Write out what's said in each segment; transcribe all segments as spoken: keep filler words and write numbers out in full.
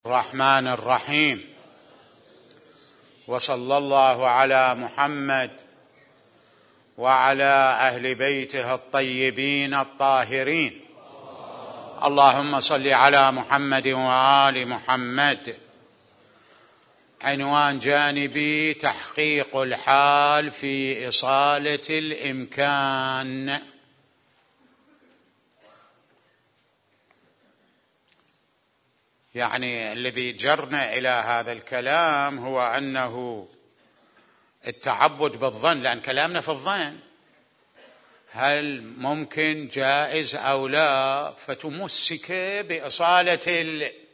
الرحمن الرحيم، وصلى الله على محمد وعلى أهل بيته الطيبين الطاهرين. اللهم صل على محمد وآل محمد. عنوان جانبي: تحقيق الحال في إصالة الإمكان. يعني الذي جرنا إلى هذا الكلام هو أنه التعبد بالظن، لأن كلامنا في الظن، هل ممكن جائز أو لا، فتمسك بإصالة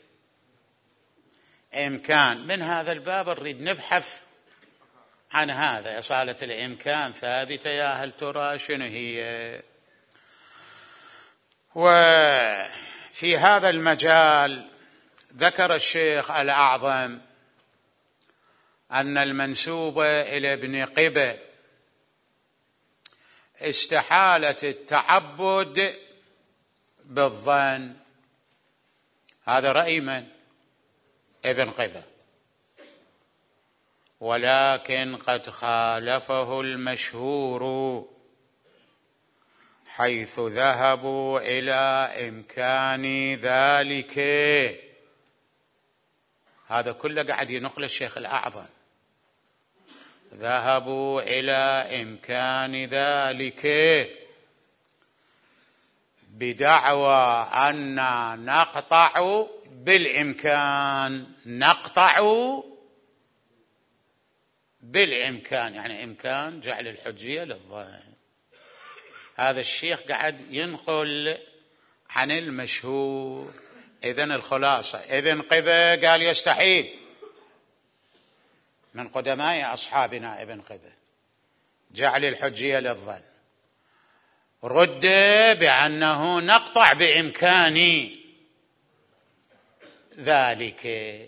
الإمكان. من هذا الباب نريد نبحث عن هذا، إصالة الإمكان ثابتة يا هل ترى شنو هي؟ وفي هذا المجال ذكر الشيخ الأعظم أن المنسوب إلى ابن قبة استحالة التعبد بالظن. هذا رأي من؟ ابن قبة، ولكن قد خالفه المشهور، حيث ذهبوا إلى إمكان ذلك. هذا كله قاعد ينقل الشيخ الأعظم، ذهبوا إلى إمكان ذلك بدعوى أن نقطع بالإمكان. نقطع بالإمكان يعني إمكان جعل الحجية للظن. هذا الشيخ قاعد ينقل عن المشهور. إذن الخلاصة، ابن قبة قال يستحيل، من قدماء أصحابنا ابن قبة، جعل الحجية للظن. رد بأنه نقطع بإمكان ذلك.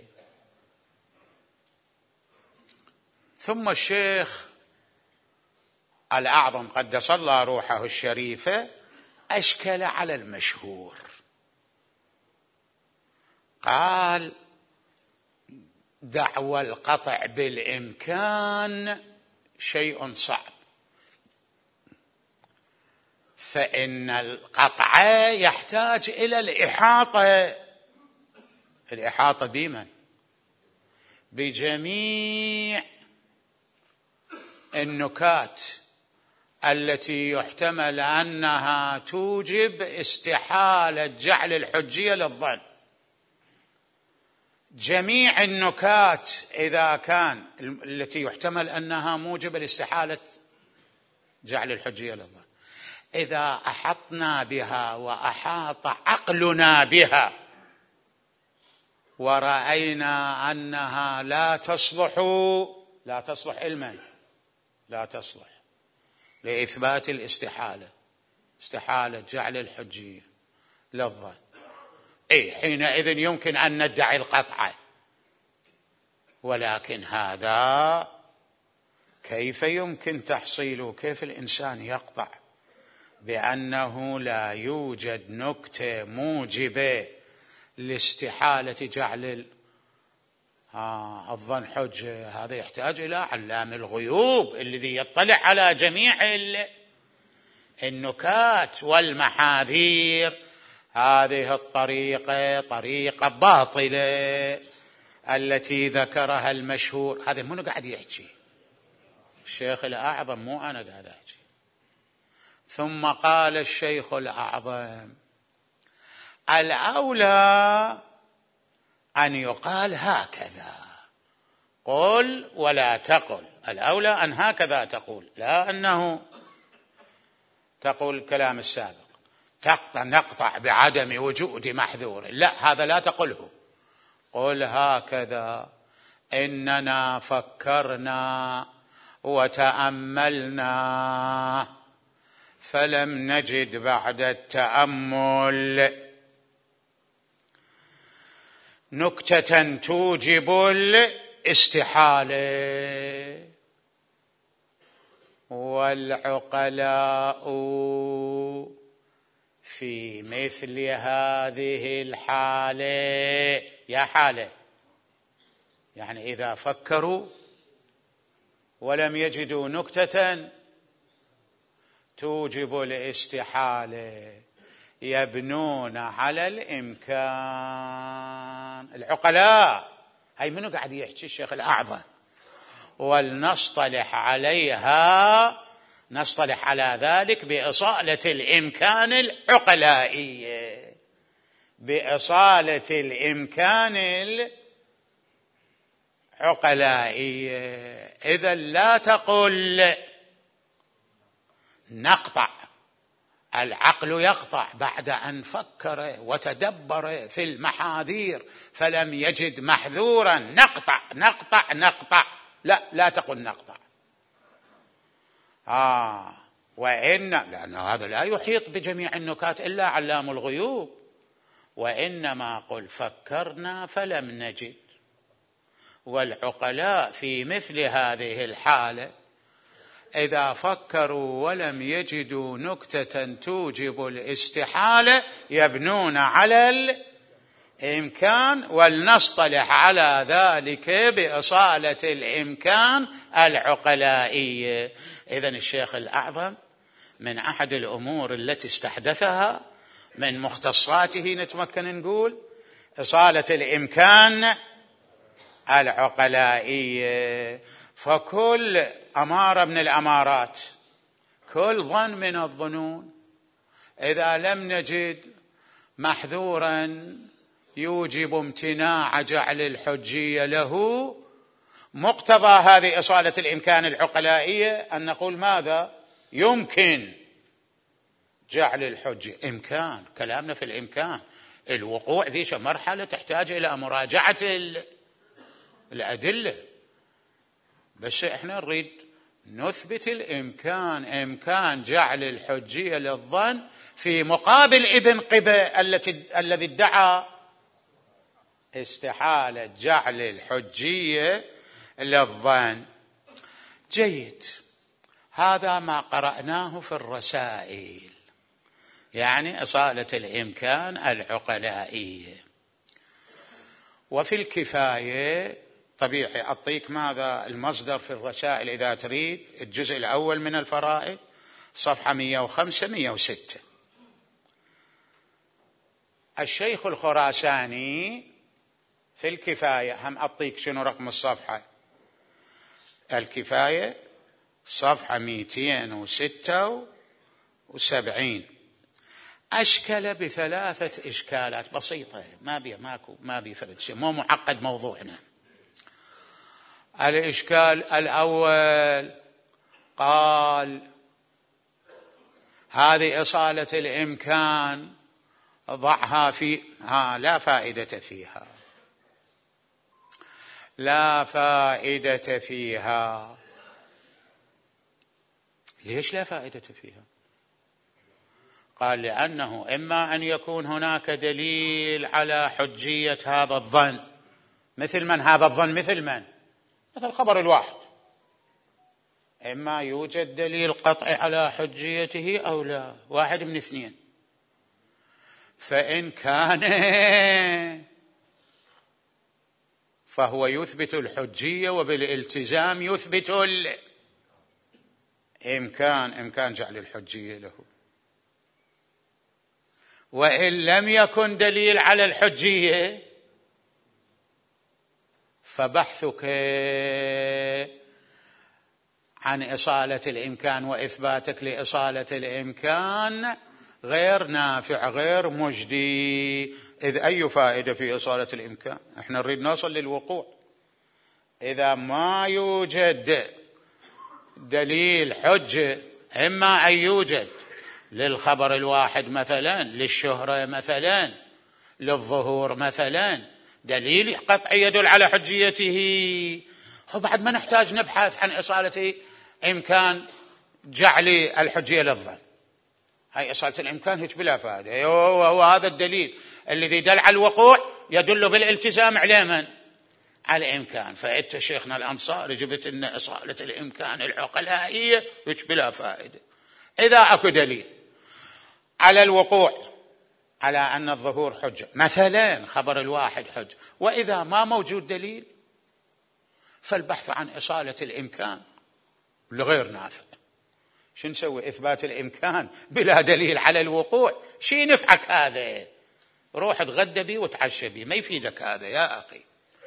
ثم الشيخ الأعظم قدس الله روحه الشريفة أشكل على المشهور، قال: دعوى القطع بالإمكان شيء صعب، فإن القطع يحتاج إلى الإحاطة. الإحاطة بمن؟ بجميع النكات التي يحتمل أنها توجب استحالة جعل الحجية للظن. جميع النكات إذا كان التي يحتمل أنها موجبة لاستحالة جعل الحجية للظن، إذا أحطنا بها وأحاط عقلنا بها ورأينا أنها لا تصلح، لا تصلح علما، لا تصلح لإثبات الاستحالة، استحالة جعل الحجية للظن، أي حينئذ يمكن أن ندعي القطع. ولكن هذا كيف يمكن تحصيله؟ كيف الإنسان يقطع بأنه لا يوجد نكتة موجبة لاستحالة جعل آه الظن حجة؟ هذا يحتاج إلى علام الغيوب الذي يطلع على جميع النكات والمحاذير. هذه الطريقة طريقة باطلة التي ذكرها المشهور. هذا منو قاعد يحكي؟ الشيخ الأعظم، مو أنا قاعد أحكي. ثم قال الشيخ الأعظم: الأولى أن يقال هكذا، قل ولا تقل. الأولى أن هكذا تقول، لا أنه تقول الكلام السابق تقطع نقطع بعدم وجود محذور، لا، هذا لا تقله. قل هكذا: إننا فكرنا وتأملنا فلم نجد بعد التأمل نكتة توجب الاستحالة، والعقلاء في مثل هذه الحالة، يا حالة يعني إذا فكروا ولم يجدوا نكتة توجب الاستحالة يبنون على الإمكان. العقلاء هاي منو قاعد يحكي؟ الشيخ الأعظم. ولنصطلح عليها، نصطلح على ذلك بإصالة الإمكان العقلائية، بإصالة الإمكان العقلائية. إذا لا تقل نقطع، العقل يقطع بعد أن فكر وتدبر في المحاذير فلم يجد محذورا، نقطع نقطع نقطع. لا، لا تقل نقطع. آه وإن لأن هذا لا يحيط بجميع النكات إلا علام الغيوب. وإنما قل فكرنا فلم نجد. والعقلاء في مثل هذه الحالة إذا فكروا ولم يجدوا نكتة توجب الاستحالة يبنون على الإمكان، ولنصطلح على ذلك بإصالة الإمكان العقلائية. إذن الشيخ الأعظم من أحد الأمور التي استحدثها من مختصاته نتمكن نقول إصالة الإمكان العقلائية. فكل أمارة من الأمارات، كل ظن من الظنون، إذا لم نجد محذورا يوجب امتناع جعل الحجية له، مقتضى هذه إصالة الإمكان العقلائية أن نقول ماذا؟ يمكن جعل الحجة. إمكان، كلامنا في الإمكان. الوقوع ذي مرحلة تحتاج إلى مراجعة الأدلة، بس إحنا نريد نثبت الإمكان، إمكان جعل الحجية للظن في مقابل ابن قبة التي الذي ادعى استحالة جعل الحجية للظن. جيد، هذا ما قرأناه في الرسائل، يعني إصالة الإمكان العقلائية. وفي الكفاية طبيعي أعطيك ماذا المصدر في الرسائل إذا تريد، الجزء الأول من الفرائض صفحة مئة وخمسة مئة وستة. الشيخ الخراساني في الكفاية، هم أعطيك شنو رقم الصفحة، الكفاية صفحة مئتين وستة وسبعين، أشكل بثلاثة إشكالات بسيطة، ما بي ماكو ما بي فرد شيء، مو معقد موضوعنا. الإشكال الأول قال هذه إصالة الإمكان ضعها في ها لا فائدة فيها، لا فائدة فيها. ليش لا فائدة فيها؟ قال لأنه إما أن يكون هناك دليل على حجية هذا الظن، مثل من هذا الظن؟ مثل من؟ مثل خبر الواحد، إما يوجد دليل قطعي على حجيته أو لا، واحد من اثنين. فإن كان فهو يثبت الحجية وبالالتزام يثبت الإمكان، إمكان جعل الحجية له. وإن لم يكن دليل على الحجية فبحثك عن إصالة الإمكان وإثباتك لإصالة الإمكان غير نافع، غير مجدي. إذ أي فائدة في إصالة الإمكان؟ إحنا نريد نوصل للوقوع. إذا ما يوجد دليل حجة، إما أن يوجد للخبر الواحد مثلا، للشهرة مثلا، للظهور مثلا دليل قطعي يدل على حجيته، وبعد ما نحتاج نبحث عن إصالة إمكان جعل الحجية للظن. هاي إصالة الإمكان هيك بلا فائدة، وهو هذا الدليل الذي دل على الوقوع يدل بالالتزام على من؟ على الإمكان. فأنت شيخنا الأنصاري جبت أن إصالة الإمكان العقلائية هيك بلا فائدة. إذا أكو دليل على الوقوع على أن الظهور حجة، مثلا خبر الواحد حجة، وإذا ما موجود دليل فالبحث عن إصالة الإمكان لغير نافع. شو نسوي؟ إثبات الإمكان بلا دليل على الوقوع، شي نفعك هذا؟ روح اتغدى بي وتعشى بي، ما يفيدك هذا يا أخي.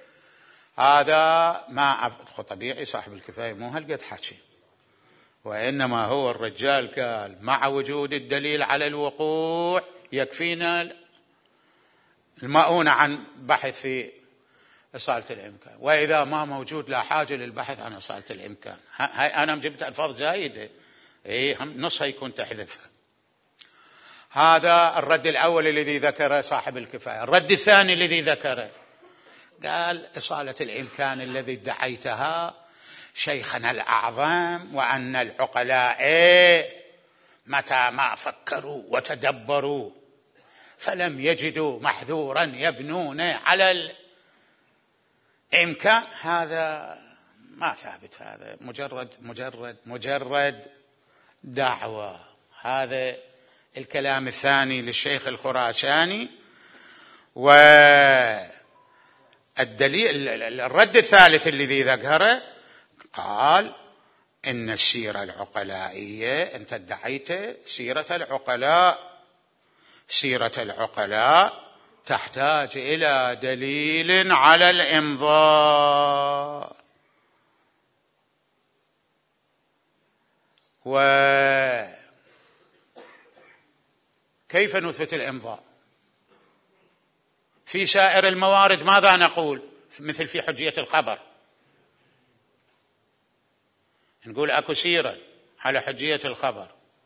هذا ما طبيعي صاحب الكفاية مو هالقد حكي، وإنما هو الرجال قال مع وجود الدليل على الوقوع يكفينا المؤونة عن بحث في إصالة الإمكان، وإذا ما موجود لا حاجة للبحث عن إصالة الإمكان. هاي أنا جبت ألفاظ زايدة، إيه نصها يكون تحذفها. هذا الرد الأول الذي ذكره صاحب الكفاية. الرد الثاني الذي ذكره قال إصالة الإمكان الذي ادعيتها شيخنا الأعظم، وأن العقلاء متى ما فكروا وتدبروا فلم يجدوا محذورا يبنون على الإمكان، هذا ما ثابت، هذا مجرد مجرد مجرد دعوة. هذا الكلام الثاني للشيخ الخراساني. والدليل الرد الثالث الذي ذكره قال إن السيرة العقلائية، أنت ادعيت سيرة العقلاء، سيرة العقلاء تحتاج إلى دليل على الإمضاء. وكيف نثبت الإمضاء؟ في سائر الموارد ماذا نقول؟ مثل في حجية الخبر نقول أكو سيرة على حجية الخبر،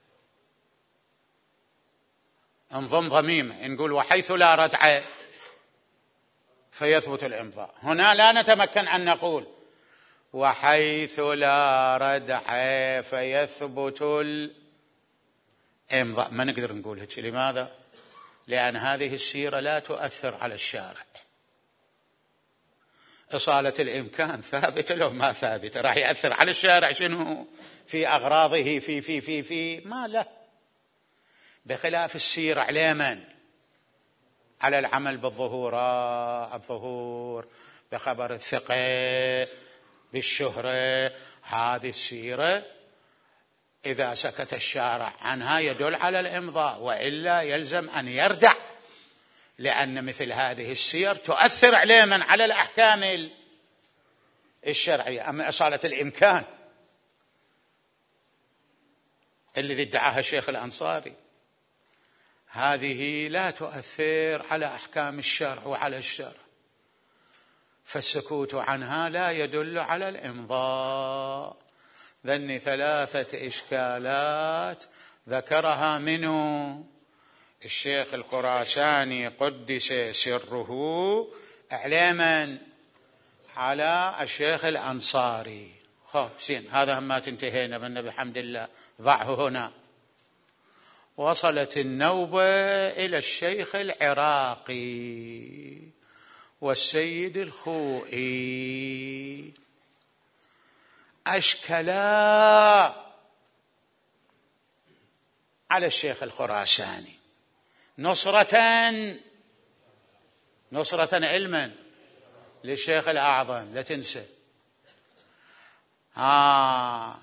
انضم ضميمة نقول وحيث لا ردع فيثبت الإمضاء. هنا لا نتمكن أن نقول وحيث لا ردع فيثبت الإمضاء، ما نقدر نقول هيك. لماذا؟ لأن هذه السيرة لا تؤثر على الشارع. إصالة الإمكان ثابتة لو ما ثابتة، راح يأثر على الشارع شنو؟ في أغراضه في في في في ما له. بخلاف السيرة على من؟ على العمل بالظهور، الظهور بخبر الثقة بالشهرة. هذه السيرة إذا سكت الشارع عنها يدل على الإمضاء، وإلا يلزم أن يردع، لأن مثل هذه السير تؤثر علينا على الأحكام الشرعية. أما إصالة الإمكان الذي ادعاها الشيخ الأنصاري هذه لا تؤثر على أحكام الشرع وعلى الشرع، فالسكوت عنها لا يدل على الإمضاء. ذني ثلاثة إشكالات ذكرها منه الشيخ الخراساني قدس سره إعلاما على الشيخ الأنصاري. خب زين، هذا هم ما تنتهينا منه بحمد الله، ضعه هنا. وصلت النوبة إلى الشيخ العراقي والسيد الخوئي، أشكلا على الشيخ الخراساني نصرة نصرة علما للشيخ الأعظم، لا تنسى. آه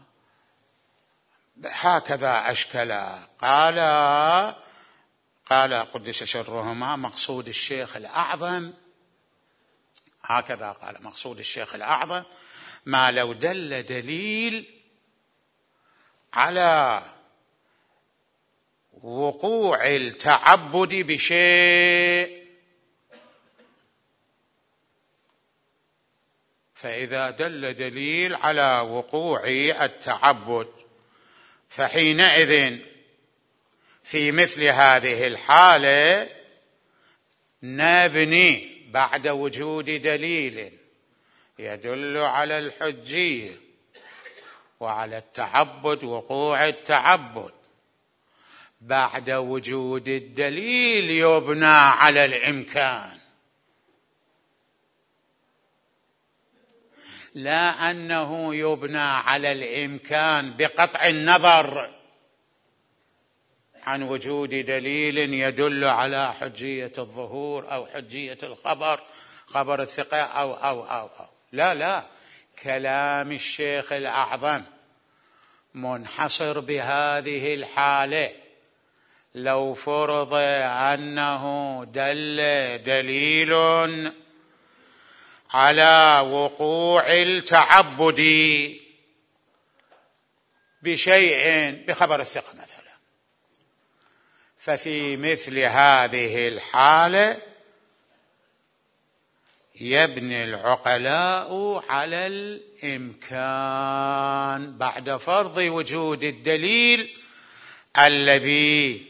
هكذا أشكلا. قال قال قدس سرهما مقصود الشيخ الأعظم، هكذا قال مقصود الشيخ الأعظم ما لو دل دليل على وقوع التعبد بشيء، فإذا دل دليل على وقوع التعبد فحينئذ في مثل هذه الحالة نبني بعد وجود دليل يدل على الحجية وعلى التعبد، وقوع التعبد بعد وجود الدليل يبنى على الإمكان، لا أنه يبنى على الإمكان بقطع النظر عن وجود دليل يدل على حجية الظهور أو حجية الخبر، خبر الثقة أو أو أو, أو. لا لا، كلام الشيخ الأعظم منحصر بهذه الحالة. لو فرض أنه دل دليل على وقوع التعبد بشيء بخبر الثقة مثلا، ففي مثل هذه الحالة يبني العقلاء على الإمكان بعد فرض وجود الدليل الذي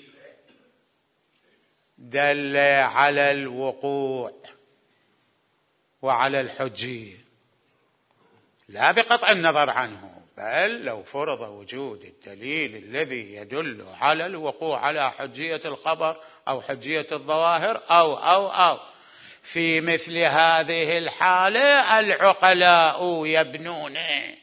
دل على الوقوع وعلى الحجية، لا بقطع النظر عنه، بل لو فرض وجود الدليل الذي يدل على الوقوع على حجية الخبر أو حجية الظواهر أو أو أو في مثل هذه الحالة العقلاء يبنون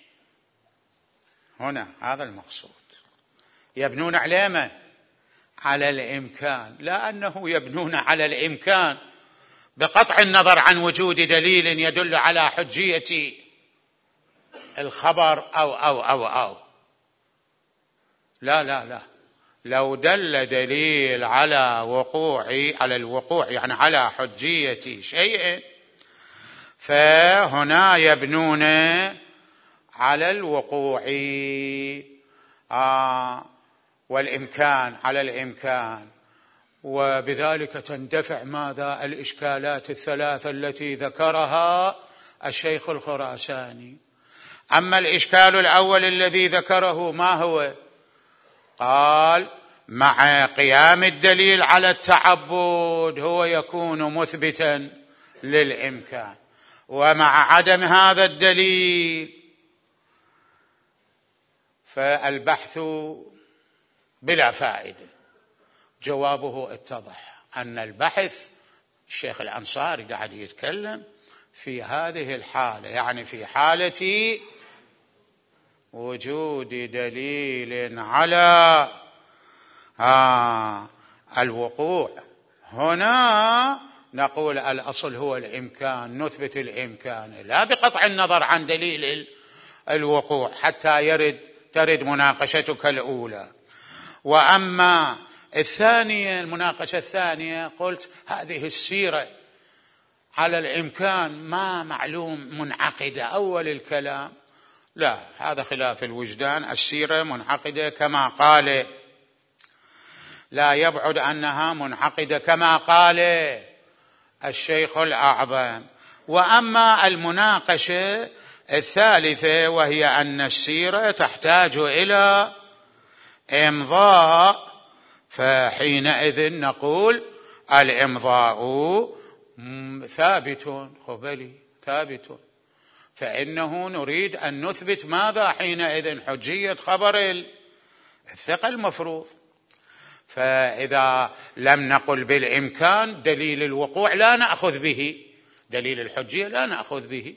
هنا، هذا المقصود، يبنون على من؟ على الإمكان، لا أنه يبنون على الإمكان بقطع النظر عن وجود دليل يدل على حجية الخبر أو أو أو أو لا لا لا، لو دل دليل على وقوع على الوقوع يعني على حجية شيء، فهنا يبنون على الوقوع آه والإمكان، على الإمكان، وبذلك تندفع ماذا؟ الإشكالات الثلاثة التي ذكرها الشيخ الخراساني. أما الإشكال الأول الذي ذكره ما هو؟ قال مع قيام الدليل على التعبد هو يكون مثبتا للإمكان، ومع عدم هذا الدليل فالبحث بلا فائدة. جوابه اتضح أن البحث، الشيخ الأنصاري قاعد يتكلم في هذه الحالة، يعني في حالة وجود دليل على آه الوقوع، هنا نقول الأصل هو الإمكان، نثبت الإمكان لا بقطع النظر عن دليل الوقوع حتى يرد ترد مناقشتك الأولى. وأما الثانية، المناقشة الثانية، قلت هذه السيرة على الإمكان ما معلوم منعقدة أول الكلام، لا، هذا خلاف الوجدان، السيرة منعقدة كما قال، لا يبعد أنها منعقدة كما قال الشيخ الأعظم. وأما المناقشة الثالثة وهي أن السيرة تحتاج إلى إمضاء، فحينئذ نقول الإمضاء ثابت، خبلي ثابت، فإنه نريد أن نثبت ماذا حينئذ؟ حجية خبر الثقة المفروض. فإذا لم نقل بالإمكان دليل الوقوع لا نأخذ به، دليل الحجية لا نأخذ به.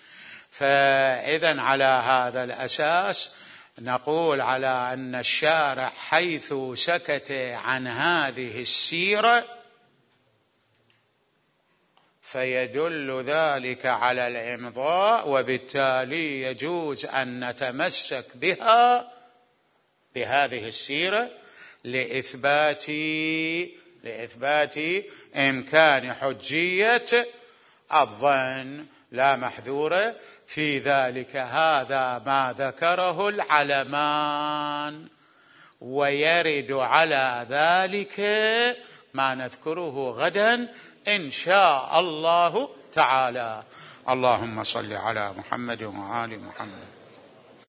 فإذا على هذا الأساس نقول على أن الشارع حيث سكت عن هذه السيرة فيدل ذلك على الإمضاء، وبالتالي يجوز أن نتمسك بها بهذه السيرة لإثبات لإثبات إمكان حجية الظن، لا محذور في ذلك. هذا ما ذكره العلمان، ويرد على ذلك ما نذكره غدا إن شاء الله تعالى. اللهم صل على محمد وآل محمد.